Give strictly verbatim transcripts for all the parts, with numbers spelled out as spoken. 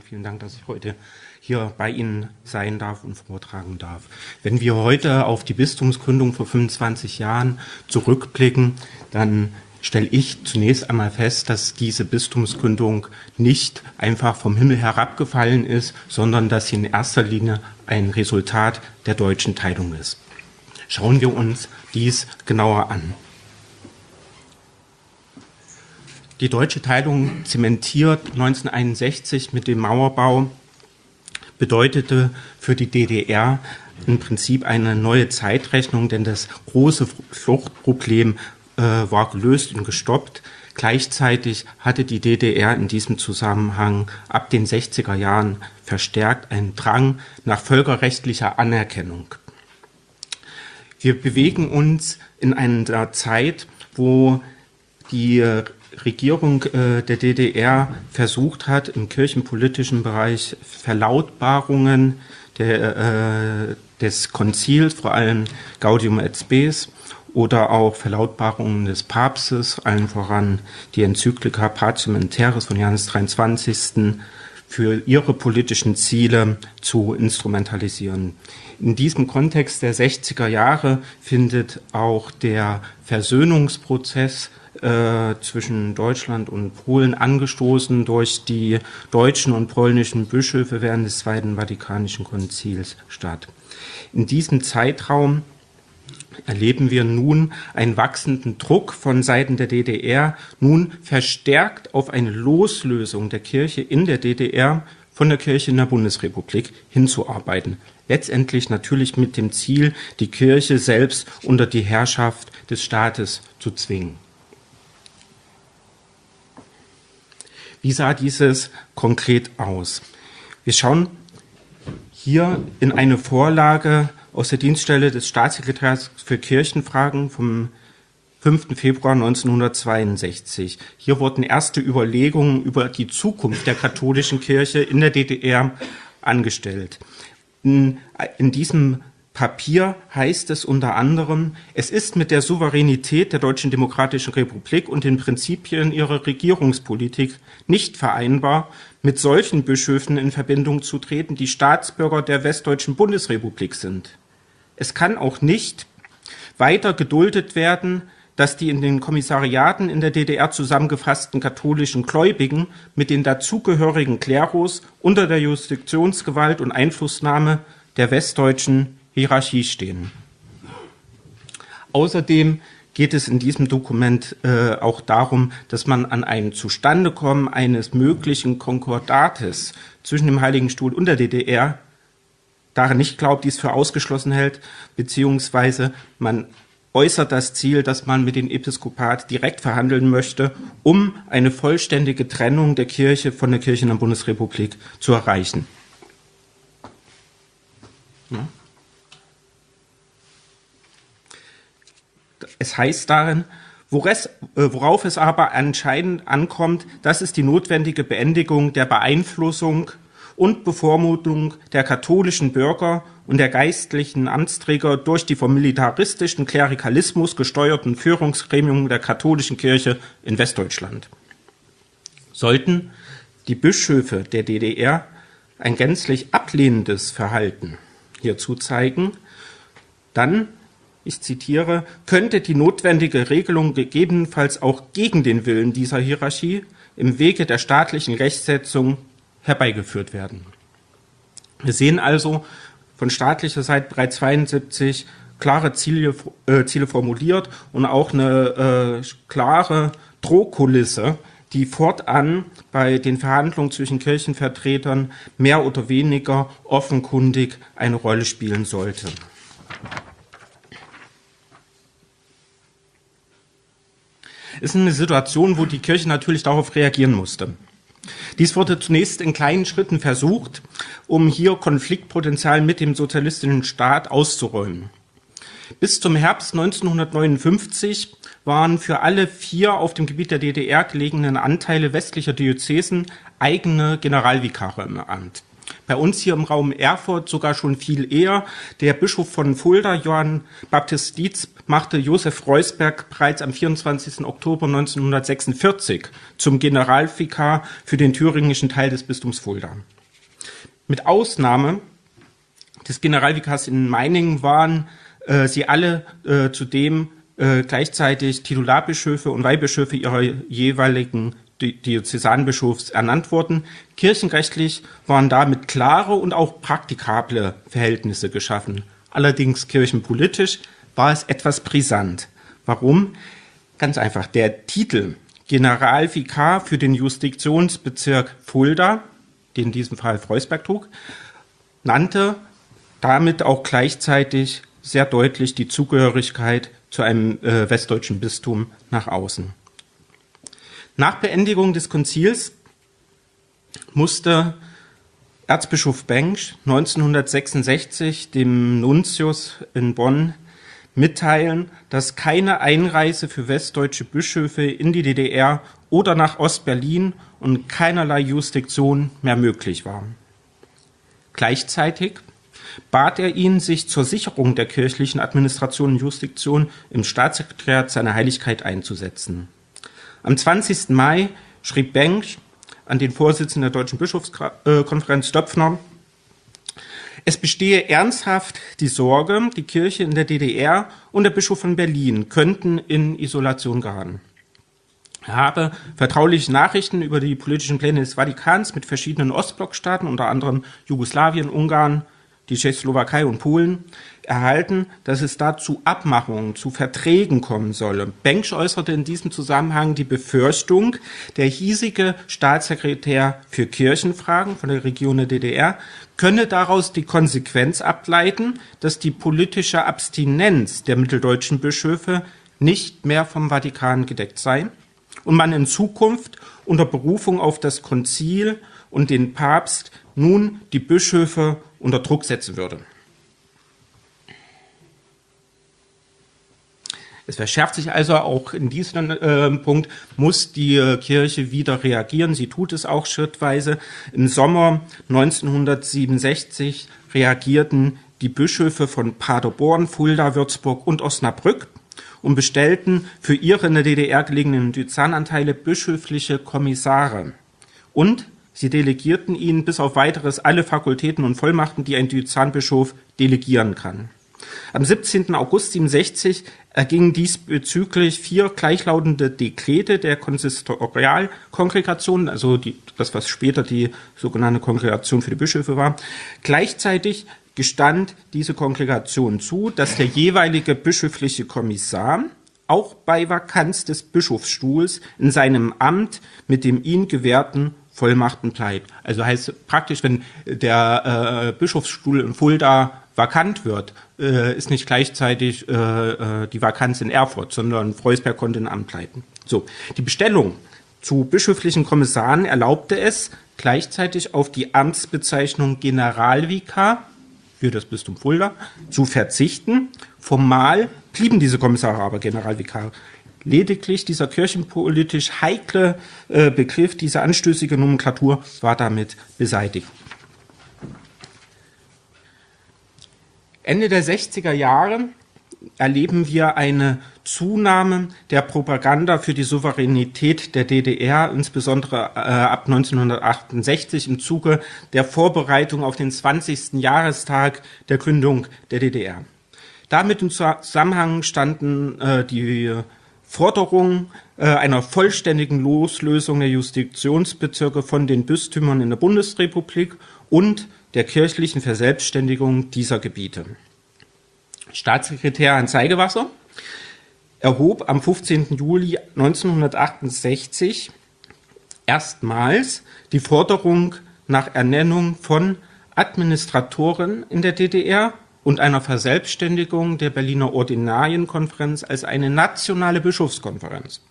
Vielen Dank, dass ich heute hier bei Ihnen sein darf und vortragen darf. Wenn wir heute auf die Bistumsgründung vor fünfundzwanzig Jahren zurückblicken, dann stelle ich zunächst einmal fest, dass diese Bistumsgründung nicht einfach vom Himmel herabgefallen ist, sondern dass sie in erster Linie ein Resultat der deutschen Teilung ist. Schauen wir uns dies genauer an. Die deutsche Teilung zementiert neunzehnhunderteinundsechzig mit dem Mauerbau, bedeutete für die D D R im Prinzip eine neue Zeitrechnung, denn das große Fluchtproblem äh, war gelöst und gestoppt. Gleichzeitig hatte die D D R in diesem Zusammenhang ab den sechziger Jahren verstärkt einen Drang nach völkerrechtlicher Anerkennung. Wir bewegen uns in einer Zeit, wo die Regierung äh, der D D R versucht hat, im kirchenpolitischen Bereich Verlautbarungen der, äh, des Konzils, vor allem Gaudium et Spes, oder auch Verlautbarungen des Papstes, allen voran die Enzyklika Pacem in Terris von Johannes der dreiundzwanzigsten für ihre politischen Ziele zu instrumentalisieren. In diesem Kontext der sechziger Jahre findet auch der Versöhnungsprozess äh, zwischen Deutschland und Polen, angestoßen durch die deutschen und polnischen Bischöfe während des Zweiten Vatikanischen Konzils, statt. In diesem Zeitraum erleben wir nun einen wachsenden Druck von Seiten der D D R, nun verstärkt auf eine Loslösung der Kirche in der D D R von der Kirche in der Bundesrepublik hinzuarbeiten. Letztendlich natürlich mit dem Ziel, die Kirche selbst unter die Herrschaft des Staates zu zwingen. Wie sah dieses konkret aus? Wir schauen hier in eine Vorlage aus der Dienststelle des Staatssekretärs für Kirchenfragen vom fünften Februar neunzehnhundertzweiundsechzig. Hier wurden erste Überlegungen über die Zukunft der katholischen Kirche in der D D R angestellt. In, in diesem Papier heißt es unter anderem, es ist mit der Souveränität der Deutschen Demokratischen Republik und den Prinzipien ihrer Regierungspolitik nicht vereinbar, mit solchen Bischöfen in Verbindung zu treten, die Staatsbürger der Westdeutschen Bundesrepublik sind. Es kann auch nicht weiter geduldet werden, dass die in den Kommissariaten in der D D R zusammengefassten katholischen Gläubigen mit den dazugehörigen Klerus unter der Jurisdiktionsgewalt und Einflussnahme der westdeutschen Hierarchie stehen. Außerdem geht es in diesem Dokument äh, auch darum, dass man an ein Zustandekommen eines möglichen Konkordates zwischen dem Heiligen Stuhl und der D D R daran nicht glaubt, dies für ausgeschlossen hält, beziehungsweise man äußert das Ziel, dass man mit dem Episkopat direkt verhandeln möchte, um eine vollständige Trennung der Kirche von der Kirche in der Bundesrepublik zu erreichen. Ja. Es heißt darin, worauf es aber anscheinend ankommt, das ist die notwendige Beendigung der Beeinflussung und Bevormutung der katholischen Bürger und der geistlichen Amtsträger durch die vom militaristischen Klerikalismus gesteuerten Führungsgremien der katholischen Kirche in Westdeutschland. Sollten die Bischöfe der D D R ein gänzlich ablehnendes Verhalten hierzu zeigen, dann, ich zitiere, könnte die notwendige Regelung gegebenenfalls auch gegen den Willen dieser Hierarchie im Wege der staatlichen Rechtsetzung herbeigeführt werden. Wir sehen also von staatlicher Seite bereits zweiundsiebzig klare Ziele, äh, Ziele formuliert und auch eine äh, klare Drohkulisse, die fortan bei den Verhandlungen zwischen Kirchenvertretern mehr oder weniger offenkundig eine Rolle spielen sollte. Es ist eine Situation, wo die Kirche natürlich darauf reagieren musste. Dies wurde zunächst in kleinen Schritten versucht, um hier Konfliktpotenzial mit dem sozialistischen Staat auszuräumen. Bis zum Herbst neunzehnhundertneunundfünfzig waren für alle vier auf dem Gebiet der D D R gelegenen Anteile westlicher Diözesen eigene Generalvikare im Amt. Bei uns hier im Raum Erfurt sogar schon viel eher. Der Bischof von Fulda, Johann Baptist Dietz, machte Josef Reusberg bereits am vierundzwanzigsten Oktober neunzehnhundertsechsundvierzig zum Generalvikar für den thüringischen Teil des Bistums Fulda. Mit Ausnahme des Generalvikars in Meiningen waren äh, sie alle äh, zudem äh, gleichzeitig Titularbischöfe und Weihbischöfe ihrer jeweiligen Diözesanbischofs ernannt worden. Kirchenrechtlich waren damit klare und auch praktikable Verhältnisse geschaffen. Allerdings kirchenpolitisch war es etwas brisant. Warum? Ganz einfach, der Titel Generalvikar für den Jurisdiktionsbezirk Fulda, den in diesem Fall Reusberg trug, nannte damit auch gleichzeitig sehr deutlich die Zugehörigkeit zu einem äh, westdeutschen Bistum nach außen. Nach Beendigung des Konzils musste Erzbischof Bengsch neunzehnhundertsechsundsechzig dem Nuntius in Bonn mitteilen, dass keine Einreise für westdeutsche Bischöfe in die D D R oder nach Ostberlin und keinerlei Jurisdiktion mehr möglich war. Gleichzeitig bat er ihn, sich zur Sicherung der kirchlichen Administration und Jurisdiktion im Staatssekretariat seiner Heiligkeit einzusetzen. Am zwanzigsten Mai schrieb Bengsch an den Vorsitzenden der Deutschen Bischofskonferenz Döpfner: Es bestehe ernsthaft die Sorge, die Kirche in der D D R und der Bischof von Berlin könnten in Isolation geraten. Er habe vertrauliche Nachrichten über die politischen Pläne des Vatikans mit verschiedenen Ostblockstaaten, unter anderem Jugoslawien, Ungarn, die Tschechoslowakei und Polen, erhalten, dass es da zu Abmachungen, zu Verträgen kommen solle. Bengsch äußerte in diesem Zusammenhang die Befürchtung, der hiesige Staatssekretär für Kirchenfragen von der Region der D D R könne daraus die Konsequenz ableiten, dass die politische Abstinenz der mitteldeutschen Bischöfe nicht mehr vom Vatikan gedeckt sei und man in Zukunft unter Berufung auf das Konzil und den Papst nun die Bischöfe unter Druck setzen würde. Es verschärft sich also auch in diesem äh, Punkt, muss die äh, Kirche wieder reagieren. Sie tut es auch schrittweise. Im Sommer neunzehnhundertsiebenundsechzig reagierten die Bischöfe von Paderborn, Fulda, Würzburg und Osnabrück und bestellten für ihre in der D D R gelegenen Diözesananteile bischöfliche Kommissare. Und sie delegierten ihnen bis auf weiteres alle Fakultäten und Vollmachten, die ein Diözesanbischof delegieren kann. Am siebzehnten August siebenundsechzig ergingen diesbezüglich vier gleichlautende Dekrete der Konsistorialkongregation, also die, das, was später die sogenannte Kongregation für die Bischöfe war. Gleichzeitig gestand diese Kongregation zu, dass der jeweilige bischöfliche Kommissar auch bei Vakanz des Bischofsstuhls in seinem Amt mit dem ihm gewährten Vollmachten bleibt. Also heißt praktisch, wenn der äh, Bischofsstuhl in Fulda vakant wird, äh, ist nicht gleichzeitig äh, die Vakanz in Erfurt, sondern Reusberg konnte in Amt bleiben. So, die Bestellung zu bischöflichen Kommissaren erlaubte es, gleichzeitig auf die Amtsbezeichnung Generalvikar für das Bistum Fulda zu verzichten. Formal blieben diese Kommissare aber Generalvikar. Lediglich dieser kirchenpolitisch heikle äh, Begriff, diese anstößige Nomenklatur war damit beseitigt. Ende der sechziger Jahre erleben wir eine Zunahme der Propaganda für die Souveränität der D D R, insbesondere äh, ab neunzehnhundertachtundsechzig im Zuge der Vorbereitung auf den zwanzigsten Jahrestag der Gründung der D D R. Damit im Zusammenhang standen äh, die Forderung äh, einer vollständigen Loslösung der Jurisdiktionsbezirke von den Bistümern in der Bundesrepublik und der kirchlichen Verselbstständigung dieser Gebiete. Staatssekretär Hans Seigewasser erhob am fünfzehnten Juli neunzehnhundertachtundsechzig erstmals die Forderung nach Ernennung von Administratoren in der D D R und einer Verselbstständigung der Berliner Ordinarienkonferenz als eine nationale Bischofskonferenz.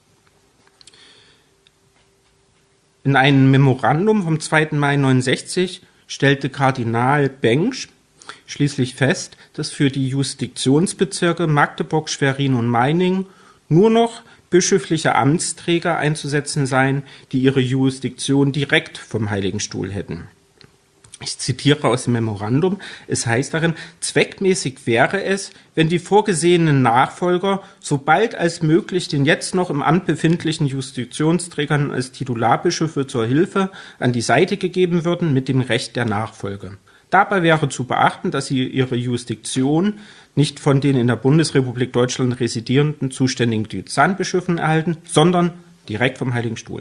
In einem Memorandum vom zweiten Mai neunzehnhundertneunundsechzig stellte Kardinal Bengsch schließlich fest, dass für die Jurisdiktionsbezirke Magdeburg, Schwerin und Meiningen nur noch bischöfliche Amtsträger einzusetzen seien, die ihre Jurisdiktion direkt vom Heiligen Stuhl hätten. Ich zitiere aus dem Memorandum, es heißt darin, zweckmäßig wäre es, wenn die vorgesehenen Nachfolger so bald als möglich den jetzt noch im Amt befindlichen Jurisdiktionsträgern als Titularbischöfe zur Hilfe an die Seite gegeben würden mit dem Recht der Nachfolge. Dabei wäre zu beachten, dass sie ihre Jurisdiktion nicht von den in der Bundesrepublik Deutschland residierenden zuständigen Diözesanbischöfen erhalten, sondern direkt vom Heiligen Stuhl.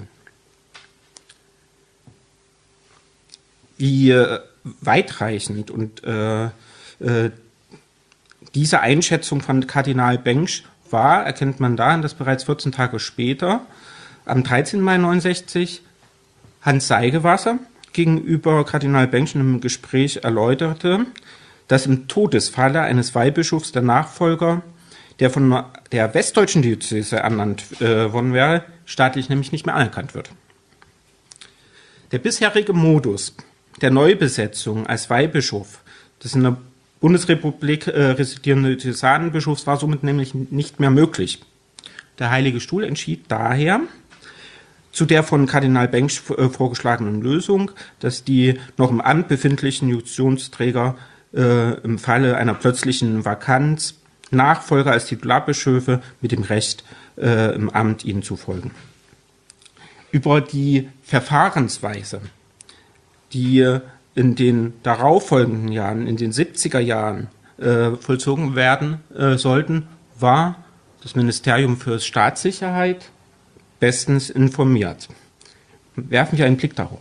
Wie äh, weitreichend und äh, äh, diese Einschätzung von Kardinal Bengsch war, erkennt man daran, dass bereits vierzehn Tage später, am dreizehnten Mai neunundsechzig, Hans Seigewasser gegenüber Kardinal Bengsch in einem Gespräch erläuterte, dass im Todesfalle eines Weihbischofs der Nachfolger, der von der westdeutschen Diözese ernannt äh, worden wäre, staatlich nämlich nicht mehr anerkannt wird. Der bisherige Modus der Neubesetzung als Weihbischof des in der Bundesrepublik äh, residierenden Diözesanbischofs war somit nämlich nicht mehr möglich. Der Heilige Stuhl entschied daher zu der von Kardinal Bengsch äh, vorgeschlagenen Lösung, dass die noch im Amt befindlichen Jurisdiktionsträger äh, im Falle einer plötzlichen Vakanz Nachfolger als Titularbischöfe mit dem Recht äh, im Amt ihnen zu folgen. Über die Verfahrensweise, die in den darauffolgenden Jahren, in den siebziger Jahren äh, vollzogen werden äh, sollten, war das Ministerium für Staatssicherheit bestens informiert. Werfen wir einen Blick darauf.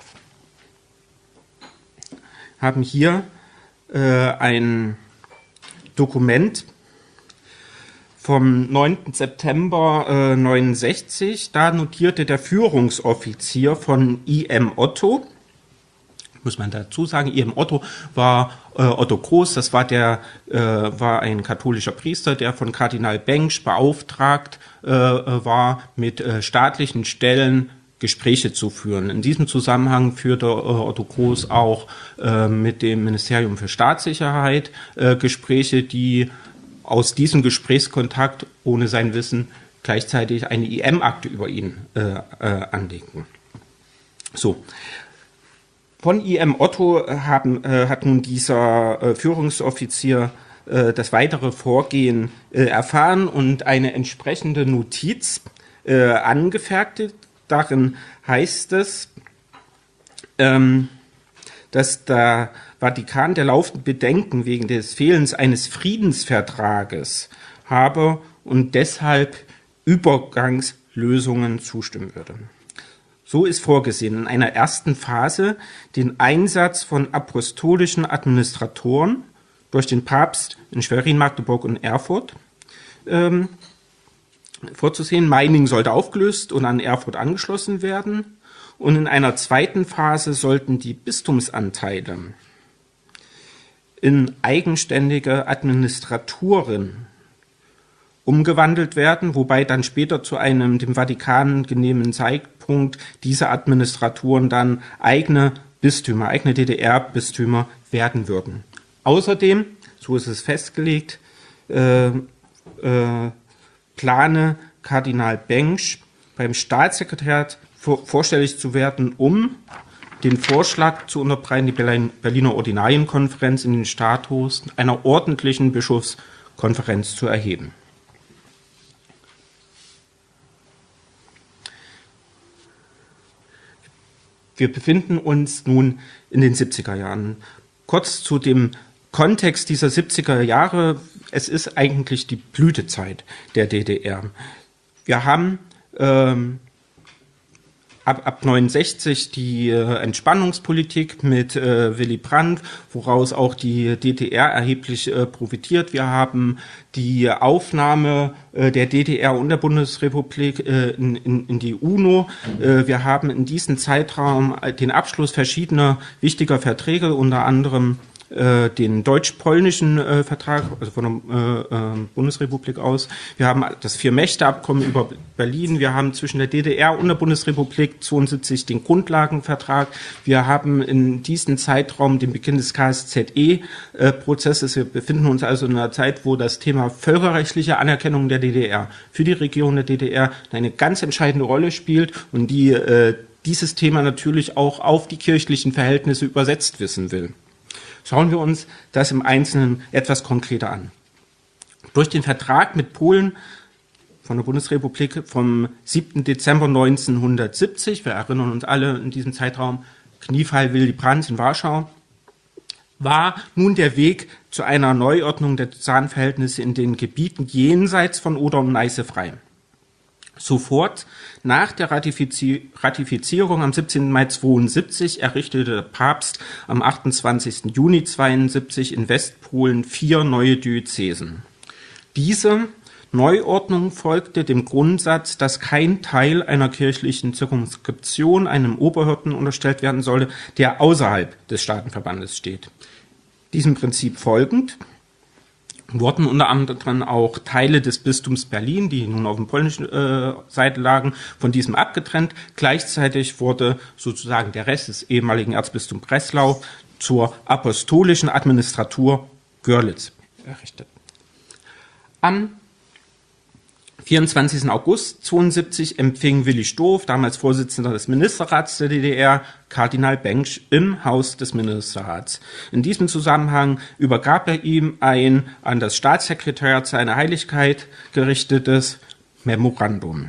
Wir haben hier äh, ein Dokument vom neunten September äh, neunundsechzig. Da notierte der Führungsoffizier von I M Otto, muss man dazu sagen, I M Otto war äh, Otto Groß, das war, der, äh, war ein katholischer Priester, der von Kardinal Bengsch beauftragt äh, war, mit äh, staatlichen Stellen Gespräche zu führen. In diesem Zusammenhang führte äh, Otto Groß auch äh, mit dem Ministerium für Staatssicherheit äh, Gespräche, die aus diesem Gesprächskontakt ohne sein Wissen gleichzeitig eine I M-Akte über ihn äh, äh, anlegten. So. Von I M Otto haben, äh, hat nun dieser äh, Führungsoffizier äh, das weitere Vorgehen äh, erfahren und eine entsprechende Notiz äh, angefertigt. Darin heißt es, ähm, dass der Vatikan der laufenden Bedenken wegen des Fehlens eines Friedensvertrages habe und deshalb Übergangslösungen zustimmen würde. So ist vorgesehen, in einer ersten Phase den Einsatz von apostolischen Administratoren durch den Papst in Schwerin, Magdeburg und Erfurt ähm, vorzusehen. Meiningen sollte aufgelöst und an Erfurt angeschlossen werden. Und in einer zweiten Phase sollten die Bistumsanteile in eigenständige Administraturen umgewandelt werden, wobei dann später zu einem dem Vatikan genehmen Zeitpunkt diese Administraturen dann eigene Bistümer, eigene D D R-Bistümer werden würden. Außerdem, so ist es festgelegt, äh, äh, plane Kardinal Bengsch beim Staatssekretariat vor, vorstellig zu werden, um den Vorschlag zu unterbreiten, die Berliner Ordinarienkonferenz in den Status einer ordentlichen Bischofskonferenz zu erheben. Wir befinden uns nun in den siebziger Jahren. Kurz zu dem Kontext dieser siebziger Jahre. Es ist eigentlich die Blütezeit der D D R. Wir haben ähm, ab, ab neunundsechzig die äh, Entspannungspolitik mit äh, Willy Brandt, woraus auch die D D R erheblich äh, profitiert. Wir haben die Aufnahme äh, der D D R und der Bundesrepublik äh, in, in, in die UNO. Äh, wir haben in diesem Zeitraum den Abschluss verschiedener wichtiger Verträge, unter anderem äh, den deutsch-polnischen äh, Vertrag, also von der äh, äh, Bundesrepublik aus. Wir haben das Vier-Mächte-Abkommen über Berlin. Wir haben zwischen der D D R und der Bundesrepublik zweiundsiebzig den Grundlagenvertrag. Wir haben in diesem Zeitraum den Beginn des K S Z E-Prozesses. Wir befinden uns also in einer Zeit, wo das Thema völkerrechtliche Anerkennung der D D R für die Region der D D R eine ganz entscheidende Rolle spielt und die äh, dieses Thema natürlich auch auf die kirchlichen Verhältnisse übersetzt wissen will. Schauen wir uns das im Einzelnen etwas konkreter an. Durch den Vertrag mit Polen von der Bundesrepublik vom siebten Dezember neunzehnhundertsiebzig, wir erinnern uns alle in diesem Zeitraum, Kniefall Willy Brandt in Warschau, war nun der Weg zu einer Neuordnung der Zahnverhältnisse in den Gebieten jenseits von Oder und Neiße frei. Sofort nach der Ratifizi- Ratifizierung am siebzehnten Mai zweiundsiebzig errichtete der Papst am achtundzwanzigsten Juni zweiundsiebzig in Westpolen vier neue Diözesen. Diese Neuordnung folgte dem Grundsatz, dass kein Teil einer kirchlichen Zirkumskription einem Oberhirten unterstellt werden solle, der außerhalb des Staatenverbandes steht. Diesem Prinzip folgend wurden unter anderem auch Teile des Bistums Berlin, die nun auf der polnischen äh, Seite lagen, von diesem abgetrennt. Gleichzeitig wurde sozusagen der Rest des ehemaligen Erzbistums Breslau zur apostolischen Administratur Görlitz errichtet. Am vierundzwanzigsten August zweiundsiebzig empfing Willi Stoph, damals Vorsitzender des Ministerrats der D D R, Kardinal Bengsch im Haus des Ministerrats. In diesem Zusammenhang übergab er ihm ein an das Staatssekretariat seiner Heiligkeit gerichtetes Memorandum.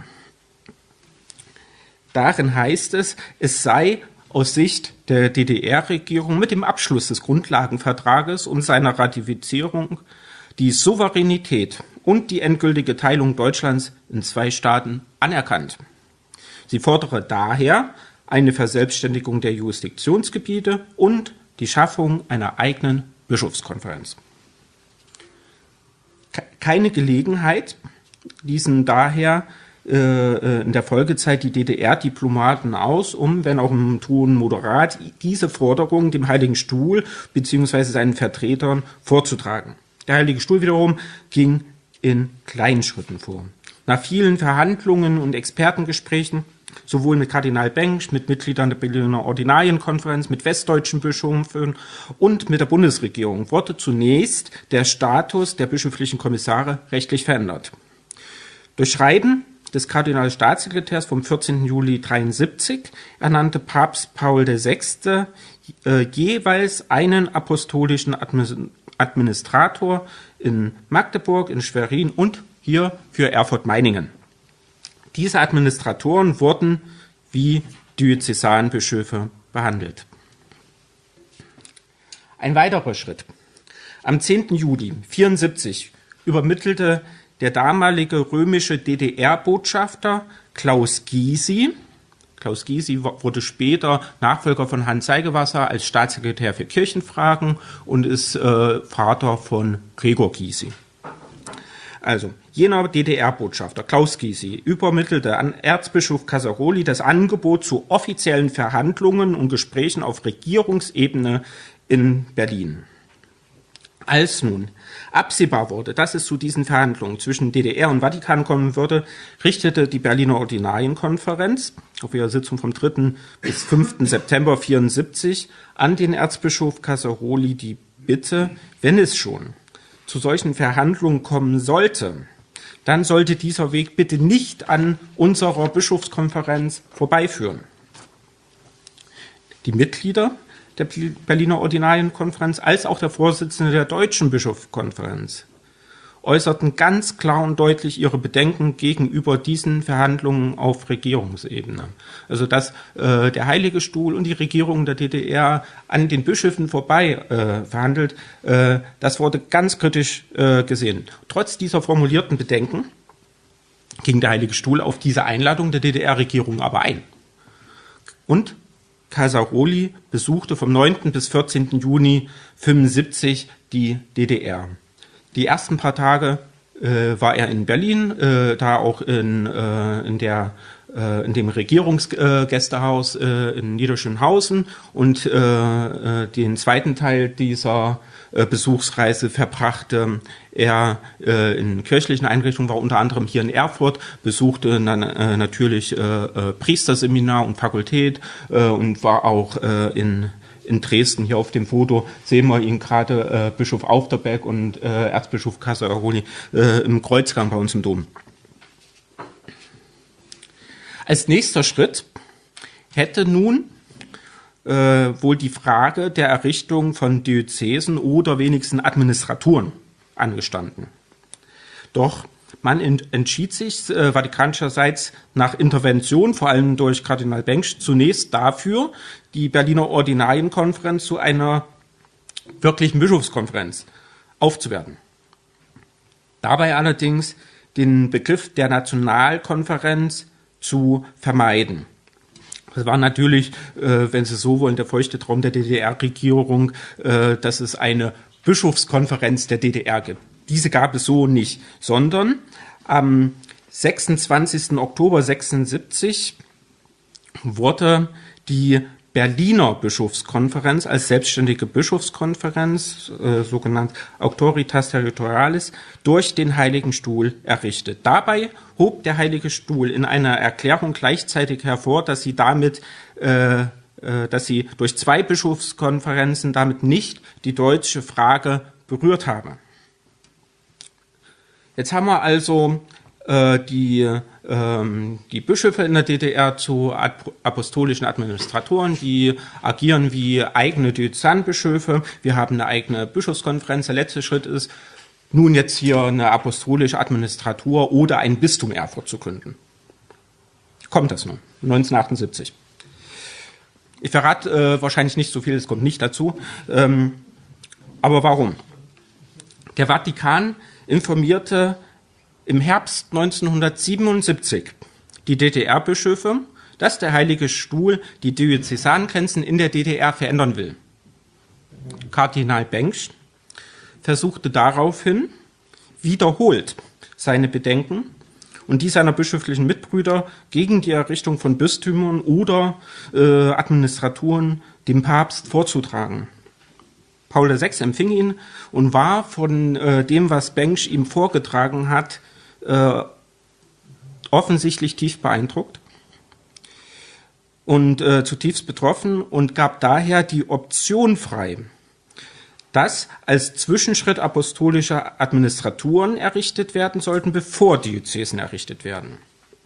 Darin heißt es, es sei aus Sicht der D D R-Regierung mit dem Abschluss des Grundlagenvertrages und seiner Ratifizierung die Souveränität und die endgültige Teilung Deutschlands in zwei Staaten anerkannt. Sie fordere daher eine Verselbstständigung der Jurisdiktionsgebiete und die Schaffung einer eigenen Bischofskonferenz. Keine Gelegenheit ließen daher äh, in der Folgezeit die D D R-Diplomaten aus, um, wenn auch im Ton moderat, diese Forderung dem Heiligen Stuhl bzw. seinen Vertretern vorzutragen. Der Heilige Stuhl wiederum ging in kleinen Schritten vor. Nach vielen Verhandlungen und Expertengesprächen, sowohl mit Kardinal Bengsch, mit Mitgliedern der Berliner Ordinarienkonferenz, mit westdeutschen Bischöfen und mit der Bundesregierung, wurde zunächst der Status der bischöflichen Kommissare rechtlich verändert. Durch Schreiben des Kardinalstaatssekretärs vom vierzehnten Juli dreiundsiebzig ernannte Papst Paul der Sechste äh, jeweils einen apostolischen Administrator Administrator in Magdeburg, in Schwerin und hier für Erfurt-Meiningen. Diese Administratoren wurden wie Diözesanbischöfe behandelt. Ein weiterer Schritt. Am zehnten Juli vierundsiebzig übermittelte der damalige römische D D R-Botschafter Klaus Gysi, Klaus Gysi wurde später Nachfolger von Hans Seigewasser als Staatssekretär für Kirchenfragen und ist äh, Vater von Gregor Gysi. Also, jener D D R-Botschafter Klaus Gysi übermittelte an Erzbischof Casaroli das Angebot zu offiziellen Verhandlungen und Gesprächen auf Regierungsebene in Berlin. Als nun absehbar wurde, dass es zu diesen Verhandlungen zwischen D D R und Vatikan kommen würde, richtete die Berliner Ordinarienkonferenz auf ihrer Sitzung vom dritten bis fünften September vierundsiebzig an den Erzbischof Casaroli die Bitte, wenn es schon zu solchen Verhandlungen kommen sollte, dann sollte dieser Weg bitte nicht an unserer Bischofskonferenz vorbeiführen. Die Mitglieder der Berliner Ordinarienkonferenz als auch der Vorsitzende der Deutschen Bischofskonferenz äußerten ganz klar und deutlich ihre Bedenken gegenüber diesen Verhandlungen auf Regierungsebene. Also dass äh, der Heilige Stuhl und die Regierung der D D R an den Bischöfen vorbei äh, verhandelt, äh, das wurde ganz kritisch äh, gesehen. Trotz dieser formulierten Bedenken ging der Heilige Stuhl auf diese Einladung der D D R-Regierung aber ein. Und Casaroli besuchte vom neunten bis vierzehnten Juni fünfundsiebzig die D D R. Die ersten paar Tage äh, war er in Berlin, äh, da auch in, äh, in, der, äh, in dem Regierungsgästehaus äh, in Niederschönhausen und äh, äh, den zweiten Teil dieser äh, Besuchsreise verbrachte er äh, in kirchlichen Einrichtungen, war unter anderem hier in Erfurt, besuchte dann äh, natürlich äh, äh, Priesterseminar und Fakultät äh, und war auch äh, in in Dresden, hier auf dem Foto sehen wir ihn gerade, äh, Bischof Aufderbeck und äh, Erzbischof Casaroli äh, im Kreuzgang bei uns im Dom. Als nächster Schritt hätte nun äh, wohl die Frage der Errichtung von Diözesen oder wenigstens Administraturen angestanden. Doch man entschied sich äh, vatikanischerseits nach Intervention, vor allem durch Kardinal Bengsch, zunächst dafür, die Berliner Ordinarienkonferenz zu einer wirklichen Bischofskonferenz aufzuwerten. Dabei allerdings den Begriff der Nationalkonferenz zu vermeiden. Das war natürlich, äh, wenn Sie so wollen, der feuchte Traum der D D R-Regierung, äh, dass es eine Bischofskonferenz der D D R gibt. Diese gab es so nicht, sondern am sechsundzwanzigsten Oktober sechsundsiebzig wurde die Berliner Bischofskonferenz als selbstständige Bischofskonferenz, äh, sogenannt Auctoritas Territorialis, durch den Heiligen Stuhl errichtet. Dabei hob der Heilige Stuhl in einer Erklärung gleichzeitig hervor, dass sie damit, äh, äh, dass sie durch zwei Bischofskonferenzen damit nicht die deutsche Frage berührt habe. Jetzt haben wir also äh, die, ähm, die Bischöfe in der D D R zu apostolischen Administratoren, die agieren wie eigene Diözesanbischöfe. Wir haben eine eigene Bischofskonferenz. Der letzte Schritt ist, nun jetzt hier eine apostolische Administratur oder ein Bistum Erfurt zu gründen. Kommt das nun, neunzehnhundertachtundsiebzig. Ich verrate äh, wahrscheinlich nicht so viel, es kommt nicht dazu. Ähm, aber warum? Der Vatikan informierte im Herbst neunzehnhundertsiebenundsiebzig die D D R-Bischöfe, dass der Heilige Stuhl die Diözesangrenzen in der D D R verändern will. Kardinal Bengsch versuchte daraufhin wiederholt seine Bedenken und die seiner bischöflichen Mitbrüder gegen die Errichtung von Bistümern oder äh, Administraturen dem Papst vorzutragen. Paul der Sechste empfing ihn und war von äh, dem, was Bengsch ihm vorgetragen hat, äh, offensichtlich tief beeindruckt und äh, zutiefst betroffen und gab daher die Option frei, dass als Zwischenschritt apostolische Administraturen errichtet werden sollten, bevor Diözesen errichtet werden.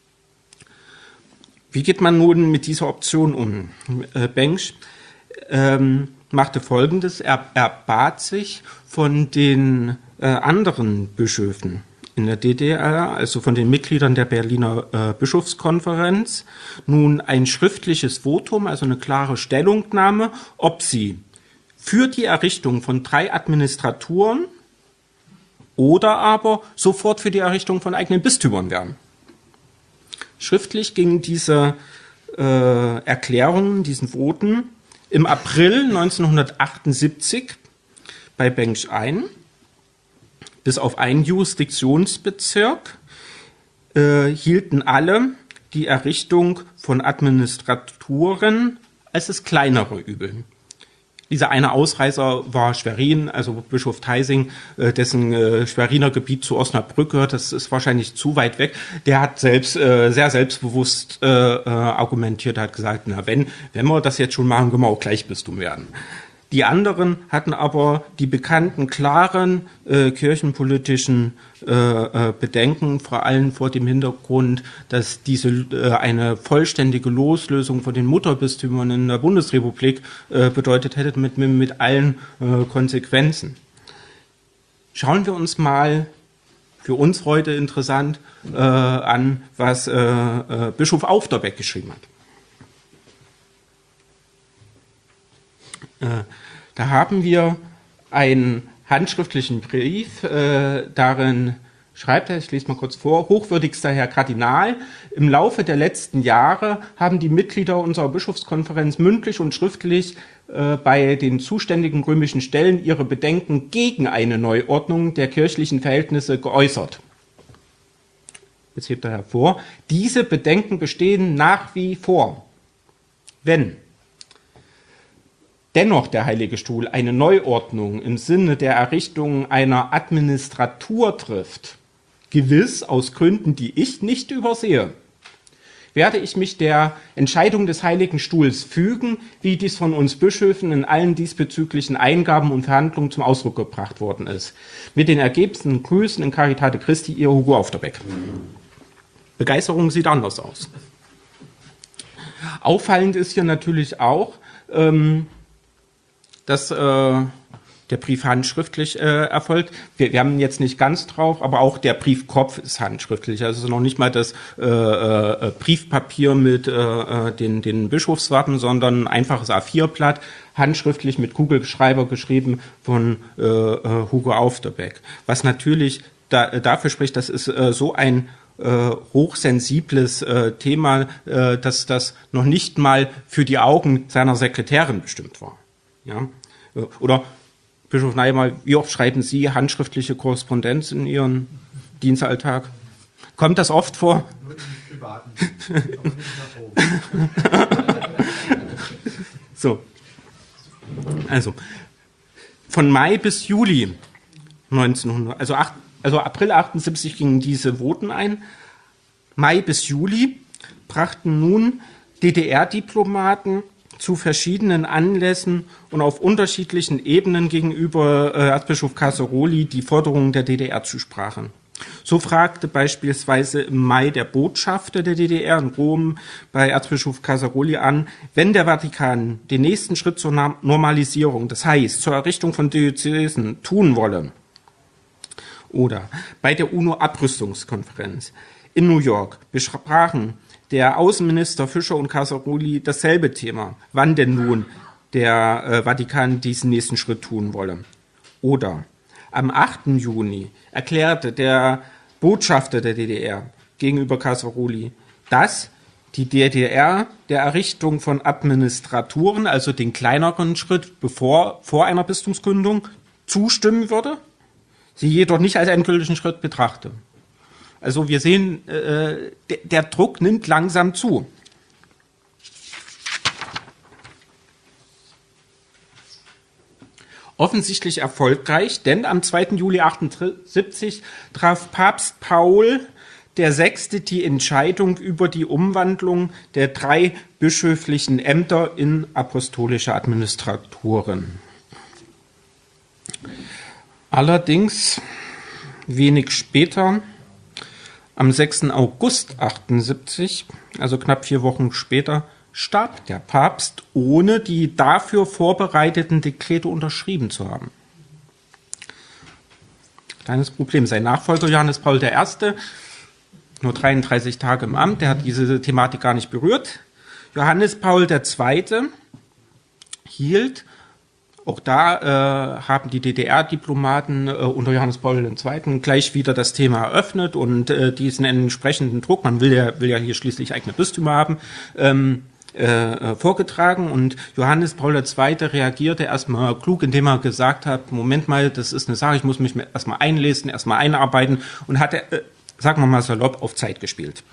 Wie geht man nun mit dieser Option um? Äh, Bengsch ähm, machte Folgendes, er, er bat sich von den äh, anderen Bischöfen in der D D R, also von den Mitgliedern der Berliner äh, Bischofskonferenz, nun ein schriftliches Votum, also eine klare Stellungnahme, ob sie für die Errichtung von drei Administraturen oder aber sofort für die Errichtung von eigenen Bistümern wären. Schriftlich gingen diese äh, Erklärungen, diesen Voten, im April neunzehnhundertachtundsiebzig bei Bengsch ein, bis auf einen Jurisdiktionsbezirk äh, hielten alle die Errichtung von Administraturen als das kleinere Übel. Dieser eine Ausreißer war Schwerin, also Bischof Theising, äh, dessen äh, Schweriner Gebiet zu Osnabrück gehört. Das ist wahrscheinlich zu weit weg. Der hat selbst äh, sehr selbstbewusst äh, äh, argumentiert, hat gesagt, na wenn, wenn wir das jetzt schon machen, können wir auch gleich Bistum werden. Die anderen hatten aber die bekannten klaren äh, kirchenpolitischen äh, äh, Bedenken, vor allem vor dem Hintergrund, dass diese äh, eine vollständige Loslösung von den Mutterbistümern in der Bundesrepublik äh, bedeutet hätte, mit, mit, mit allen äh, Konsequenzen. Schauen wir uns mal, für uns heute interessant, äh, an, was äh, äh, Bischof Aufderbeck geschrieben hat. Äh, da haben wir einen handschriftlichen Brief, äh, darin schreibt er, ich lese mal kurz vor, hochwürdigster Herr Kardinal, im Laufe der letzten Jahre haben die Mitglieder unserer Bischofskonferenz mündlich und schriftlich äh, bei den zuständigen römischen Stellen ihre Bedenken gegen eine Neuordnung der kirchlichen Verhältnisse geäußert. Jetzt hebt er hervor, diese Bedenken bestehen nach wie vor. Wenn dennoch der Heilige Stuhl eine Neuordnung im Sinne der Errichtung einer Administratur trifft, gewiss aus Gründen, die ich nicht übersehe, werde ich mich der Entscheidung des Heiligen Stuhls fügen, wie dies von uns Bischöfen in allen diesbezüglichen Eingaben und Verhandlungen zum Ausdruck gebracht worden ist. Mit den ergebensten Grüßen in Caritate Christi, Ihr Hugo Aufderbeck. Begeisterung sieht anders aus. Auffallend ist hier natürlich auch, ähm, dass äh, der Brief handschriftlich äh, erfolgt. Wir, wir haben jetzt nicht ganz drauf, aber auch der Briefkopf ist handschriftlich. Also noch nicht mal das äh, äh, Briefpapier mit äh, den, den Bischofswappen, sondern ein einfaches A vier Blatt, handschriftlich mit Kugelschreiber geschrieben von äh, äh, Hugo Aufderbeck. Was natürlich da, äh, dafür spricht, das ist äh, so ein äh, hochsensibles äh, Thema, äh, dass das noch nicht mal für die Augen seiner Sekretärin bestimmt war. Ja? Oder Bischof Neimer, wie oft schreiben Sie handschriftliche Korrespondenz in Ihren Dienstalltag? Kommt das oft vor? Nur im Privaten, aber nicht nach oben. So. Also, von Mai bis Juli neunzehnhundert, also, acht, also April achtundsiebzig gingen diese Voten ein. Mai bis Juli brachten nun D D R-Diplomaten zu verschiedenen Anlässen und auf unterschiedlichen Ebenen gegenüber äh, Erzbischof Casaroli die Forderungen der D D R zu sprachen. So fragte beispielsweise im Mai der Botschafter der D D R in Rom bei Erzbischof Casaroli an, wenn der Vatikan den nächsten Schritt zur Normalisierung, das heißt zur Errichtung von Diözesen, tun wolle. Oder bei der UNO-Abrüstungskonferenz in New York besprachen der Außenminister Fischer und Casaroli dasselbe Thema. Wann denn nun der äh, Vatikan diesen nächsten Schritt tun wolle? Oder am achten Juni erklärte der Botschafter der D D R gegenüber Casaroli, dass die D D R der Errichtung von Administraturen, also den kleineren Schritt bevor, vor einer Bistumsgründung, zustimmen würde, sie jedoch nicht als endgültigen Schritt betrachte. Also wir sehen, äh, der, der Druck nimmt langsam zu. Offensichtlich erfolgreich, denn am zweiten Juli achtundsiebzig traf Papst Paul der Sechste die Entscheidung über die Umwandlung der drei bischöflichen Ämter in apostolische Administraturen. Allerdings wenig später, am sechsten August achtundsiebzig, also knapp vier Wochen später, starb der Papst, ohne die dafür vorbereiteten Dekrete unterschrieben zu haben. Kleines Problem. Sein Nachfolger Johannes Paul der Erste, nur dreiunddreißig Tage im Amt, der hat diese Thematik gar nicht berührt. Johannes Paul der Zweite hielt, auch da äh, haben die D D R-Diplomaten äh, unter Johannes Paul der Zweite gleich wieder das Thema eröffnet und äh, diesen entsprechenden Druck, man will ja, will ja hier schließlich eigene Bistümer haben, ähm, äh, vorgetragen, und Johannes Paul der Zweite reagierte erstmal klug, indem er gesagt hat, Moment mal, das ist eine Sache, ich muss mich erstmal einlesen, erstmal einarbeiten, und hat, äh, sagen wir mal salopp, auf Zeit gespielt.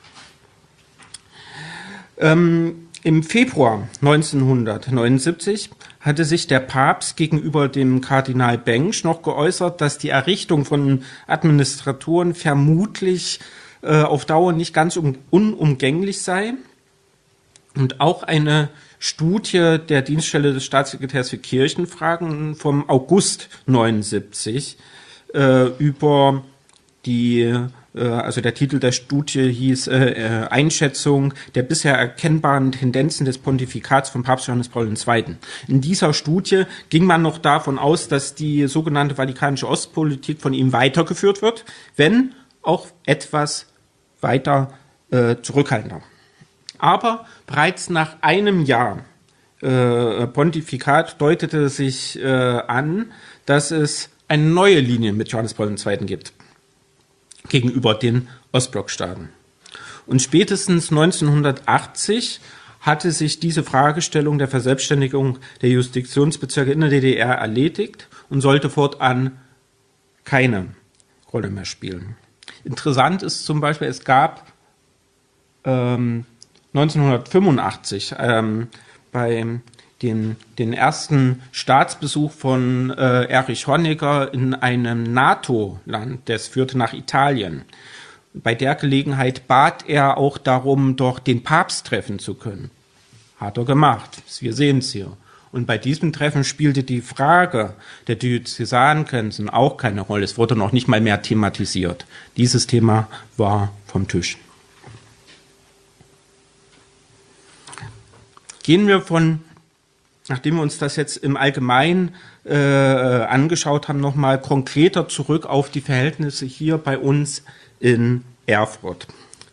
Ähm, Im Februar neunzehnhundertneunundsiebzig hatte sich der Papst gegenüber dem Kardinal Bengsch noch geäußert, dass die Errichtung von Administraturen vermutlich äh, auf Dauer nicht ganz um, unumgänglich sei. Und auch eine Studie der Dienststelle des Staatssekretärs für Kirchenfragen vom August neunundsiebzig äh, über die also der Titel der Studie hieß äh, Einschätzung der bisher erkennbaren Tendenzen des Pontifikats von Papst Johannes Paul der Zweite. In dieser Studie ging man noch davon aus, dass die sogenannte vatikanische Ostpolitik von ihm weitergeführt wird, wenn auch etwas weiter äh, zurückhaltender. Aber bereits nach einem Jahr äh, Pontifikat deutete sich äh, an, dass es eine neue Linie mit Johannes Paul der Zweite gibt gegenüber den Ostblockstaaten. Und spätestens neunzehnhundertachtzig hatte sich diese Fragestellung der Verselbstständigung der Jurisdiktionsbezirke in der D D R erledigt und sollte fortan keine Rolle mehr spielen. Interessant ist zum Beispiel, es gab ähm, neunzehnhundertfünfundachtzig ähm, bei Den, den ersten Staatsbesuch von äh, Erich Honecker in einem NATO-Land, das führte nach Italien. Bei der Gelegenheit bat er auch darum, doch den Papst treffen zu können. Hat er gemacht. Wir sehen es hier. Und bei diesem Treffen spielte die Frage der Diözesangrenzen auch keine Rolle. Es wurde noch nicht mal mehr thematisiert. Dieses Thema war vom Tisch. Gehen wir von, nachdem wir uns das jetzt im Allgemeinen äh, angeschaut haben, nochmal konkreter zurück auf die Verhältnisse hier bei uns in Erfurt.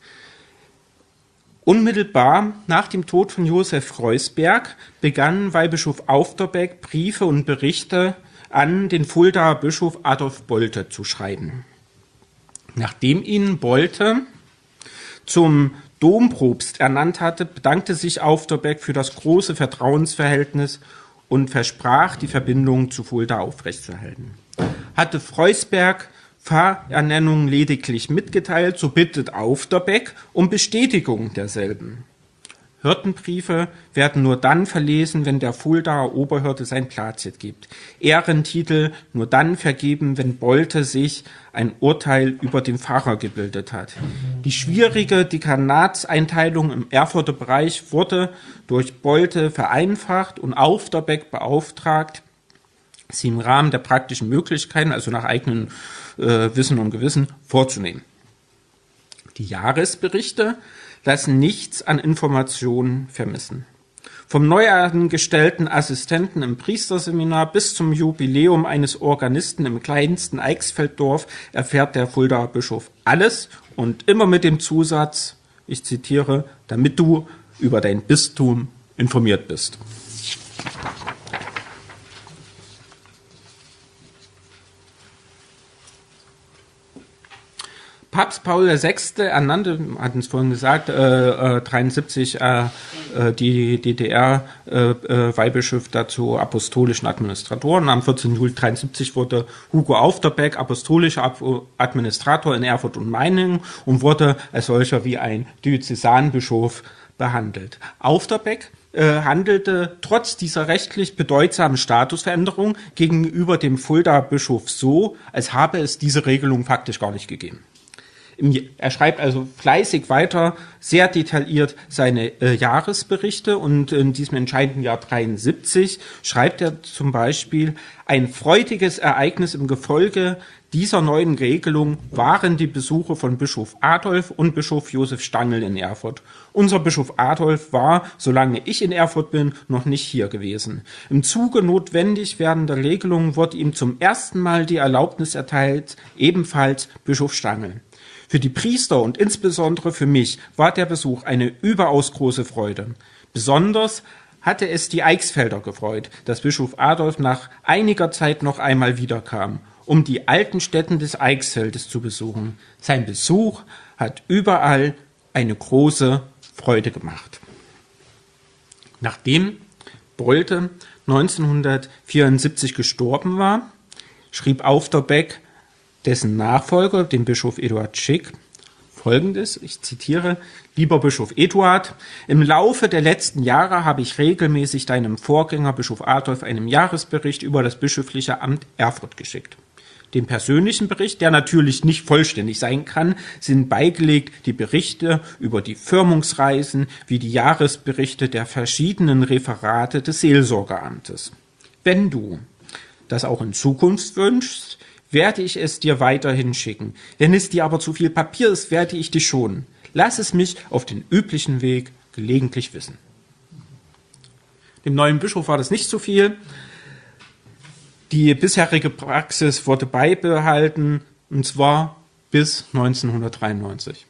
Unmittelbar nach dem Tod von Josef Freusberg begann Weihbischof Aufderbeck Briefe und Berichte an den Fuldaer Bischof Adolf Bolte zu schreiben. Nachdem ihn Bolte zum Dompropst ernannt hatte, bedankte sich Aufderbeck für das große Vertrauensverhältnis und versprach, die Verbindung zu Fulda aufrechtzuerhalten. Hatte Freusberg Pfarrernennung lediglich mitgeteilt, so bittet Aufderbeck um Bestätigung derselben. Hirtenbriefe werden nur dann verlesen, wenn der Fuldaer Oberhirte sein Plazit gibt. Ehrentitel nur dann vergeben, wenn Bolte sich ein Urteil über den Pfarrer gebildet hat. Die schwierige Dekanatseinteilung im Erfurter Bereich wurde durch Bolte vereinfacht und Aufderbeck beauftragt, sie im Rahmen der praktischen Möglichkeiten, also nach eigenem äh, Wissen und Gewissen, vorzunehmen. Die Jahresberichte lassen nichts an Informationen vermissen. Vom neu angestellten Assistenten im Priesterseminar bis zum Jubiläum eines Organisten im kleinsten Eichsfelddorf erfährt der Fuldaer Bischof alles und immer mit dem Zusatz, ich zitiere, damit du über dein Bistum informiert bist. Papst Paul der Sechste ernannte, hatten es vorhin gesagt, äh, äh, dreiundsiebzig äh, äh, die D D R-Weihbischof äh, dazu apostolischen Administratoren. Am vierzehnten Juli dreiundsiebzig wurde Hugo Aufderbeck apostolischer Administrator in Erfurt und Meiningen und wurde als solcher wie ein Diözesanbischof behandelt. Aufderbeck äh, handelte trotz dieser rechtlich bedeutsamen Statusveränderung gegenüber dem Fuldaer Bischof so, als habe es diese Regelung faktisch gar nicht gegeben. Er schreibt also fleißig weiter, sehr detailliert seine äh, Jahresberichte und in diesem entscheidenden Jahr dreiundsiebzig schreibt er zum Beispiel, ein freudiges Ereignis im Gefolge dieser neuen Regelung waren die Besuche von Bischof Adolf und Bischof Josef Stangl in Erfurt. Unser Bischof Adolf war, solange ich in Erfurt bin, noch nicht hier gewesen. Im Zuge notwendig werdender Regelungen wurde ihm zum ersten Mal die Erlaubnis erteilt, ebenfalls Bischof Stangl. Für die Priester und insbesondere für mich war der Besuch eine überaus große Freude. Besonders hatte es die Eichsfelder gefreut, dass Bischof Adolf nach einiger Zeit noch einmal wiederkam, um die alten Stätten des Eichsfeldes zu besuchen. Sein Besuch hat überall eine große Freude gemacht. Nachdem Bolte neunzehnhundertvierundsiebzig gestorben war, schrieb Aufderbeck dessen Nachfolger, dem Bischof Eduard Schick, Folgendes, ich zitiere, lieber Bischof Eduard, im Laufe der letzten Jahre habe ich regelmäßig deinem Vorgänger, Bischof Adolf, einen Jahresbericht über das bischöfliche Amt Erfurt geschickt. Dem persönlichen Bericht, der natürlich nicht vollständig sein kann, sind beigelegt die Berichte über die Firmungsreisen wie die Jahresberichte der verschiedenen Referate des Seelsorgeamtes. Wenn du das auch in Zukunft wünschst, werde ich es dir weiterhin schicken. Wenn es dir aber zu viel Papier ist, werde ich dich schonen. Lass es mich auf den üblichen Weg gelegentlich wissen. Dem neuen Bischof war das nicht zu viel. Die bisherige Praxis wurde beibehalten, und zwar bis neunzehnhundertdreiundneunzig.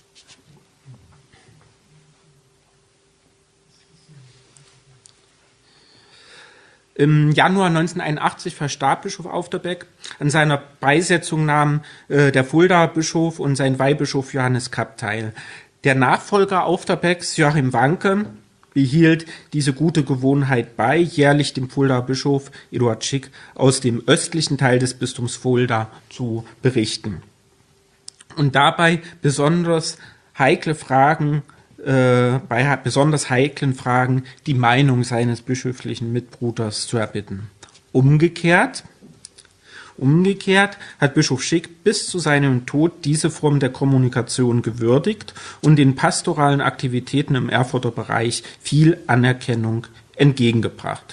Im Januar neunzehnhunderteinundachtzig verstarb Bischof Aufderbeck. An seiner Beisetzung nahmen äh, der Fuldaer Bischof und sein Weihbischof Johannes Kapp teil. Der Nachfolger Aufderbecks, Joachim Wanke, behielt diese gute Gewohnheit bei, jährlich dem Fuldaer Bischof Eduard Schick aus dem östlichen Teil des Bistums Fulda zu berichten. Und dabei besonders heikle Fragen Äh, bei besonders heiklen Fragen die Meinung seines bischöflichen Mitbruders zu erbitten. Umgekehrt, umgekehrt hat Bischof Schick bis zu seinem Tod diese Form der Kommunikation gewürdigt und den pastoralen Aktivitäten im Erfurter Bereich viel Anerkennung entgegengebracht.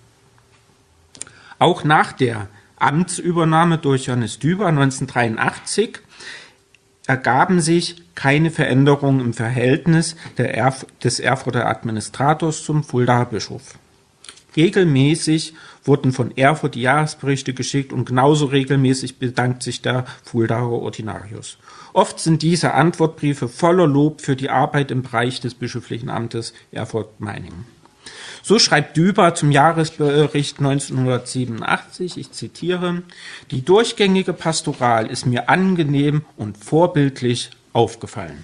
Auch nach der Amtsübernahme durch Johannes Düber neunzehnhundertdreiundachtzig ergaben sich keine Veränderungen im Verhältnis der Erf- des Erfurter Administrators zum Fuldaer Bischof. Regelmäßig wurden von Erfurt die Jahresberichte geschickt und genauso regelmäßig bedankt sich der Fuldaer Ordinarius. Oft sind diese Antwortbriefe voller Lob für die Arbeit im Bereich des bischöflichen Amtes Erfurt-Meiningen. So schreibt Düber zum Jahresbericht neunzehnhundertsiebenundachtzig, ich zitiere, die durchgängige Pastoral ist mir angenehm und vorbildlich aufgefallen.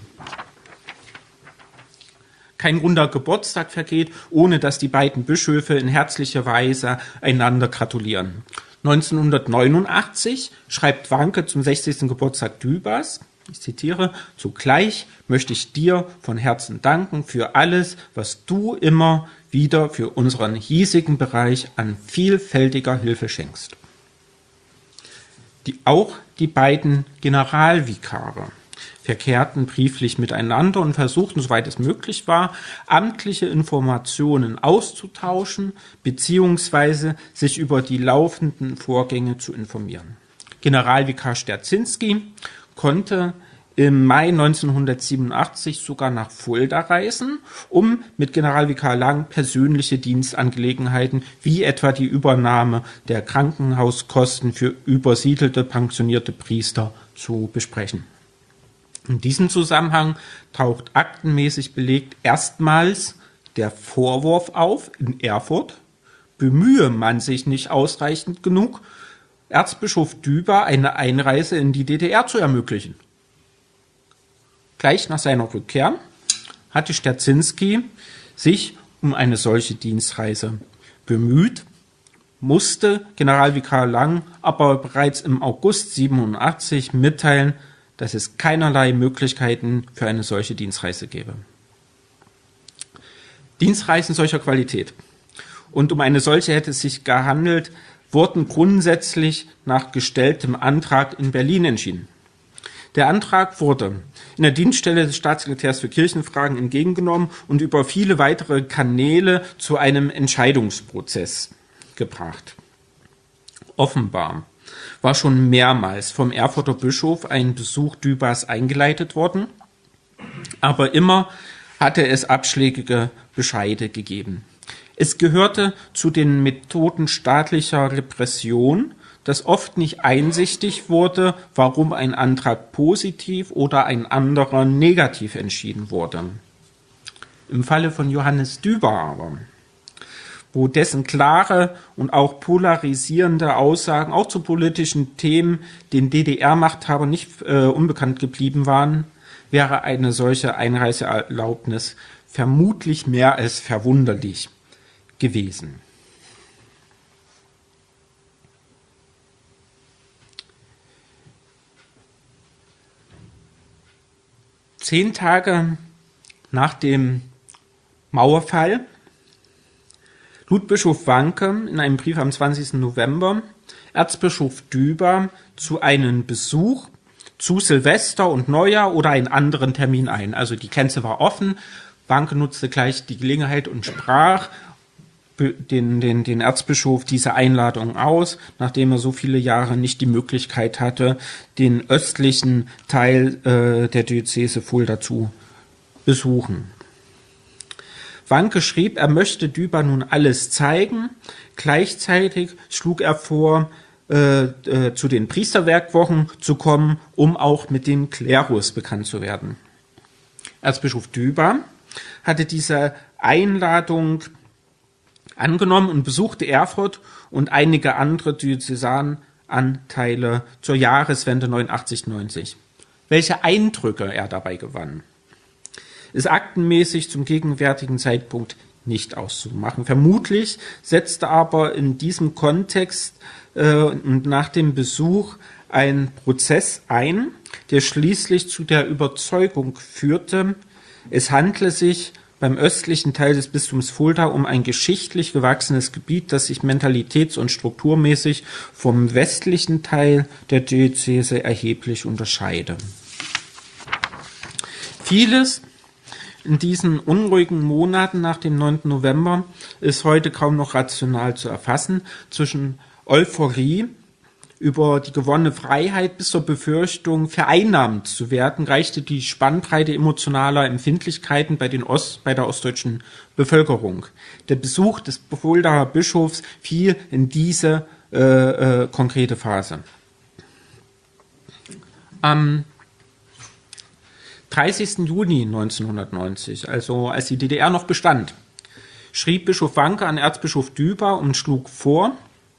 Kein runder Geburtstag vergeht, ohne dass die beiden Bischöfe in herzlicher Weise einander gratulieren. neunzehnhundertneunundachtzig schreibt Wanke zum sechzigsten Geburtstag Dübers, ich zitiere, zugleich möchte ich dir von Herzen danken für alles, was du immer wieder für unseren hiesigen Bereich an vielfältiger Hilfe schenkst. Die, auch die beiden Generalvikare verkehrten brieflich miteinander und versuchten, soweit es möglich war, amtliche Informationen auszutauschen bzw. sich über die laufenden Vorgänge zu informieren. Generalvikar Sterzinski konnte im Mai neunzehnhundertsiebenundachtzig sogar nach Fulda reisen, um mit Generalvikar Lang persönliche Dienstangelegenheiten wie etwa die Übernahme der Krankenhauskosten für übersiedelte pensionierte Priester zu besprechen. In diesem Zusammenhang taucht aktenmäßig belegt erstmals der Vorwurf auf in Erfurt, bemühe man sich nicht ausreichend genug, Erzbischof Düber eine Einreise in die D D R zu ermöglichen. Gleich nach seiner Rückkehr hatte Sterzinski sich um eine solche Dienstreise bemüht, musste Generalvikar Lang aber bereits im August siebenundachtzig mitteilen, dass es keinerlei Möglichkeiten für eine solche Dienstreise gäbe. Dienstreisen solcher Qualität, und um eine solche hätte es sich gehandelt, wurden grundsätzlich nach gestelltem Antrag in Berlin entschieden. Der Antrag wurde in der Dienststelle des Staatssekretärs für Kirchenfragen entgegengenommen und über viele weitere Kanäle zu einem Entscheidungsprozess gebracht. Offenbar war schon mehrmals vom Erfurter Bischof ein Besuch Dübers eingeleitet worden, aber immer hatte es abschlägige Bescheide gegeben. Es gehörte zu den Methoden staatlicher Repression, dass oft nicht einsichtig wurde, warum ein Antrag positiv oder ein anderer negativ entschieden wurde. Im Falle von Johannes Düber aber, wo dessen klare und auch polarisierende Aussagen auch zu politischen Themen den D D R-Machthabern nicht äh, unbekannt geblieben waren, wäre eine solche Einreiseerlaubnis vermutlich mehr als verwunderlich gewesen. Zehn Tage nach dem Mauerfall lud Bischof Wanke in einem Brief am zwanzigsten November Erzbischof Düber zu einem Besuch zu Silvester und Neujahr oder einen anderen Termin ein. Also die Grenze war offen. Wanke nutzte gleich die Gelegenheit und sprach den, den, den Erzbischof diese Einladung aus, nachdem er so viele Jahre nicht die Möglichkeit hatte, den östlichen Teil äh, der Diözese Fulda zu besuchen. Wanke schrieb, er möchte Düber nun alles zeigen. Gleichzeitig schlug er vor, äh, äh, zu den Priesterwerkwochen zu kommen, um auch mit dem Klerus bekannt zu werden. Erzbischof Düber hatte diese Einladung angenommen und besuchte Erfurt und einige andere Diözesananteile zur Jahreswende neunundachtzig neunzig. Welche Eindrücke er dabei gewann, ist aktenmäßig zum gegenwärtigen Zeitpunkt nicht auszumachen. Vermutlich setzte aber in diesem Kontext äh, und nach dem Besuch ein Prozess ein, der schließlich zu der Überzeugung führte, es handle sich beim östlichen Teil des Bistums Fulda um ein geschichtlich gewachsenes Gebiet, das sich mentalitäts- und strukturmäßig vom westlichen Teil der Diözese erheblich unterscheide. Vieles in diesen unruhigen Monaten nach dem neunten November ist heute kaum noch rational zu erfassen. Zwischen Euphorie über die gewonnene Freiheit bis zur Befürchtung, vereinnahmt zu werden, reichte die Spannbreite emotionaler Empfindlichkeiten bei, den Ost, bei der ostdeutschen Bevölkerung. Der Besuch des Fuldaer Bischofs fiel in diese äh, äh, konkrete Phase. Am dreißigsten Juni neunzehnhundertneunzig, also als die D D R noch bestand, schrieb Bischof Wanke an Erzbischof Düber und schlug vor: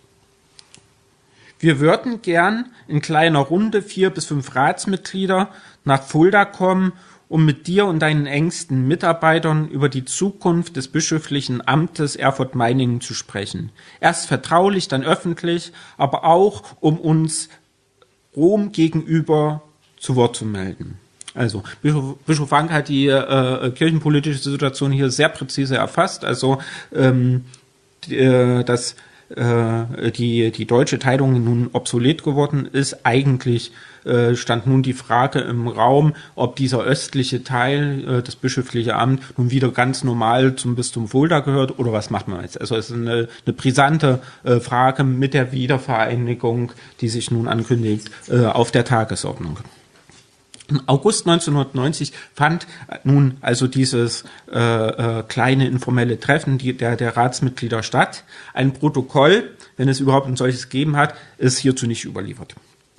Wir würden gern in kleiner Runde vier bis fünf Ratsmitglieder nach Fulda kommen, um mit dir und deinen engsten Mitarbeitern über die Zukunft des bischöflichen Amtes Erfurt-Meiningen zu sprechen. Erst vertraulich, dann öffentlich, aber auch, um uns Rom gegenüber zu Wort zu melden. Also Bischof, Bischof Wanke hat die äh, kirchenpolitische Situation hier sehr präzise erfasst. Also ähm, die, äh, dass äh, die, die deutsche Teilung nun obsolet geworden ist. Eigentlich äh, stand nun die Frage im Raum, ob dieser östliche Teil, äh, das bischöfliche Amt, nun wieder ganz normal zum Bistum Fulda gehört oder was macht man jetzt? Also es ist eine, eine brisante äh, Frage mit der Wiedervereinigung, die sich nun ankündigt, äh, auf der Tagesordnung. Im August neunzehnhundertneunzig fand nun also dieses äh, äh, kleine informelle Treffen die, der, der Ratsmitglieder statt. Ein Protokoll, wenn es überhaupt ein solches gegeben hat, ist hierzu nicht überliefert.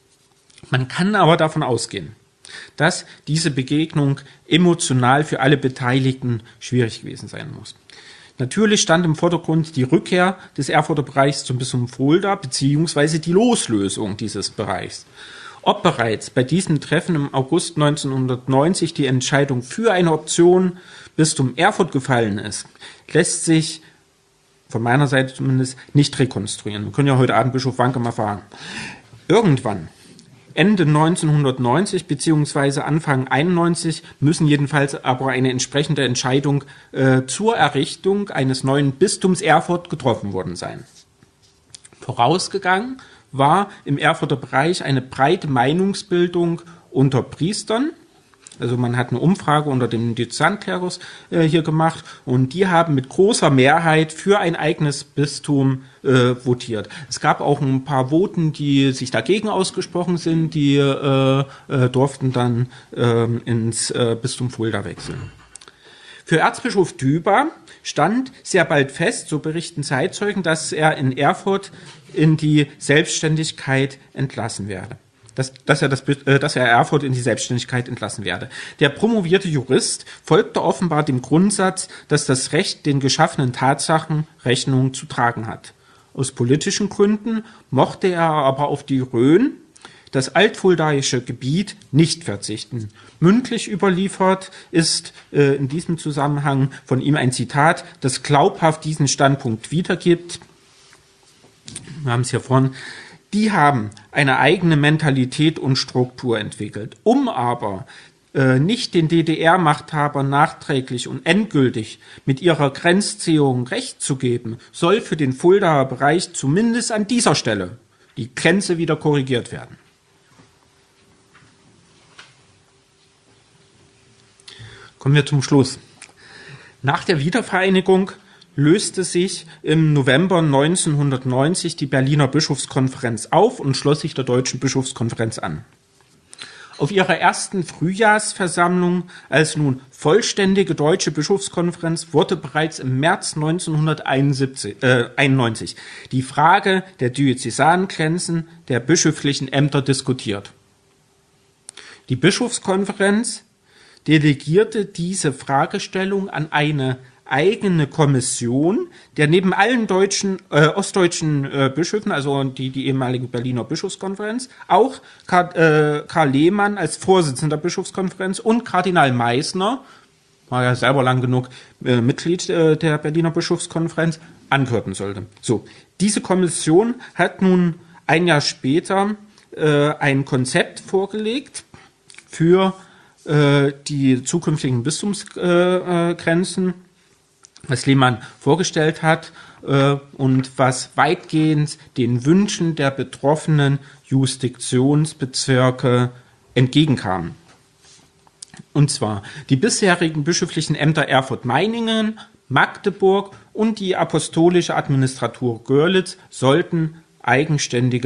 Man kann aber davon ausgehen, dass diese Begegnung emotional für alle Beteiligten schwierig gewesen sein muss. Natürlich stand im Vordergrund die Rückkehr des Erfurter Bereichs zum Bistum Fulda beziehungsweise die Loslösung dieses Bereichs. Ob bereits bei diesem Treffen im August neunzehnhundertneunzig die Entscheidung für eine Option Bistum Erfurt gefallen ist, lässt sich von meiner Seite zumindest nicht rekonstruieren. Wir können ja heute Abend Bischof Wanke mal fragen. Irgendwann, Ende neunzehnhundertneunzig beziehungsweise Anfang einundneunzig, müssen jedenfalls aber eine entsprechende Entscheidung äh, zur Errichtung eines neuen Bistums Erfurt getroffen worden sein. Vorausgegangen war im Erfurter Bereich eine breite Meinungsbildung unter Priestern. Also man hat eine Umfrage unter dem Diözesanklerus äh, hier gemacht und die haben mit großer Mehrheit für ein eigenes Bistum äh, votiert. Es gab auch ein paar Voten, die sich dagegen ausgesprochen sind, die äh, äh, durften dann äh, ins äh, Bistum Fulda wechseln. Für Erzbischof Düber stand sehr bald fest, so berichten Zeitzeugen, dass er in Erfurt in die Selbstständigkeit entlassen werde. Dass, dass, er das, äh, dass er Erfurt in die Selbstständigkeit entlassen werde. Der promovierte Jurist folgte offenbar dem Grundsatz, dass das Recht den geschaffenen Tatsachen Rechnung zu tragen hat. Aus politischen Gründen mochte er aber auf die Rhön, das altfuldaische Gebiet, nicht verzichten. Mündlich überliefert ist äh, in diesem Zusammenhang von ihm ein Zitat, das glaubhaft diesen Standpunkt wiedergibt. Wir haben es hier vorhin. Die haben eine eigene Mentalität und Struktur entwickelt. Um aber äh, nicht den D D R-Machthabern nachträglich und endgültig mit ihrer Grenzziehung Recht zu geben, soll für den Fuldaer Bereich zumindest an dieser Stelle die Grenze wieder korrigiert werden. Kommen wir zum Schluss. Nach der Wiedervereinigung löste sich im November neunzehnhundertneunzig die Berliner Bischofskonferenz auf und schloss sich der Deutschen Bischofskonferenz an. Auf ihrer ersten Frühjahrsversammlung als nun vollständige Deutsche Bischofskonferenz wurde bereits im März neunzehnhunderteinundneunzig die Frage der Diözesangrenzen der bischöflichen Ämter diskutiert. Die Bischofskonferenz delegierte diese Fragestellung an eine eigene Kommission, der neben allen deutschen, äh, ostdeutschen äh, Bischöfen, also die, die ehemalige Berliner Bischofskonferenz, auch Karl, äh, Karl Lehmann als Vorsitzender der Bischofskonferenz und Kardinal Meissner, war ja selber lang genug äh, Mitglied äh, der Berliner Bischofskonferenz, angehörten sollte. So, diese Kommission hat nun ein Jahr später äh, ein Konzept vorgelegt für äh, die zukünftigen Bistumsgrenzen, äh, äh, was Lehmann vorgestellt hat äh, und was weitgehend den Wünschen der betroffenen Jurisdiktionsbezirke entgegenkam. Und zwar die bisherigen bischöflichen Ämter Erfurt-Meiningen, Magdeburg und die apostolische Administratur Görlitz sollten eigenständige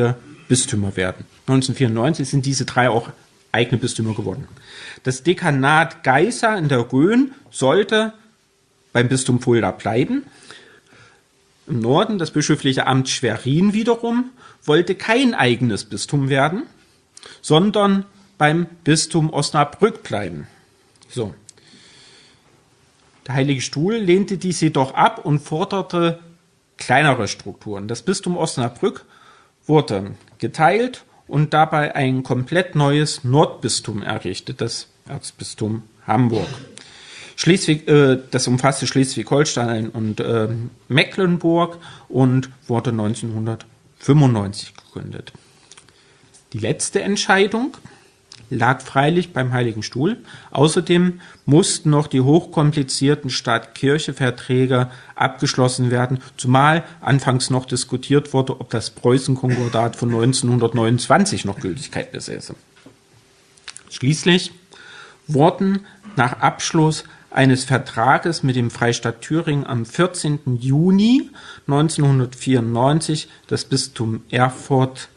Bistümer werden. neunzehnhundertvierundneunzig sind diese drei auch eigene Bistümer geworden. Das Dekanat Geisa in der Rhön sollte beim Bistum Fulda bleiben. Im Norden das bischöfliche Amt Schwerin wiederum wollte kein eigenes Bistum werden, sondern beim Bistum Osnabrück bleiben. So. Der Heilige Stuhl lehnte dies jedoch ab und forderte kleinere Strukturen. Das Bistum Osnabrück wurde geteilt und dabei ein komplett neues Nordbistum errichtet, das Erzbistum Hamburg. Schleswig, äh, das umfasste Schleswig-Holstein und äh, Mecklenburg und wurde neunzehnhundertfünfundneunzig gegründet. Die letzte Entscheidung lag freilich beim Heiligen Stuhl. Außerdem mussten noch die hochkomplizierten Staat-Kirche-Verträge abgeschlossen werden, zumal anfangs noch diskutiert wurde, ob das Preußen-Konkordat von neunzehnhundertneunundzwanzig noch Gültigkeit besäße. Schließlich wurden nach Abschluss eines Vertrages mit dem Freistaat Thüringen am vierzehnten Juni neunzehnhundertvierundneunzig das Bistum Erfurt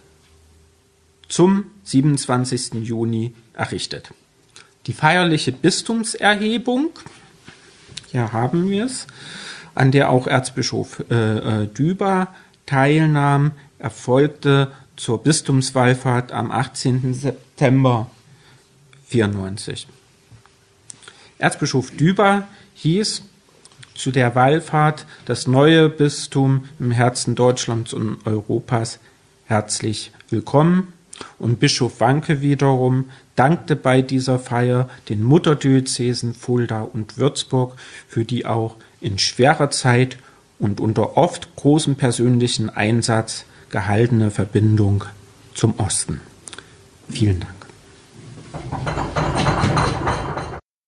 zum siebenundzwanzigsten Juni errichtet. Die feierliche Bistumserhebung, hier haben wir es, an der auch Erzbischof äh, Düber teilnahm, erfolgte zur Bistumswallfahrt am achtzehnten September vierundneunzig. Erzbischof Düber hieß zu der Wallfahrt das neue Bistum im Herzen Deutschlands und Europas herzlich willkommen. Und Bischof Wanke wiederum dankte bei dieser Feier den Mutterdiözesen Fulda und Würzburg für die auch in schwerer Zeit und unter oft großem persönlichen Einsatz gehaltene Verbindung zum Osten. Vielen Dank.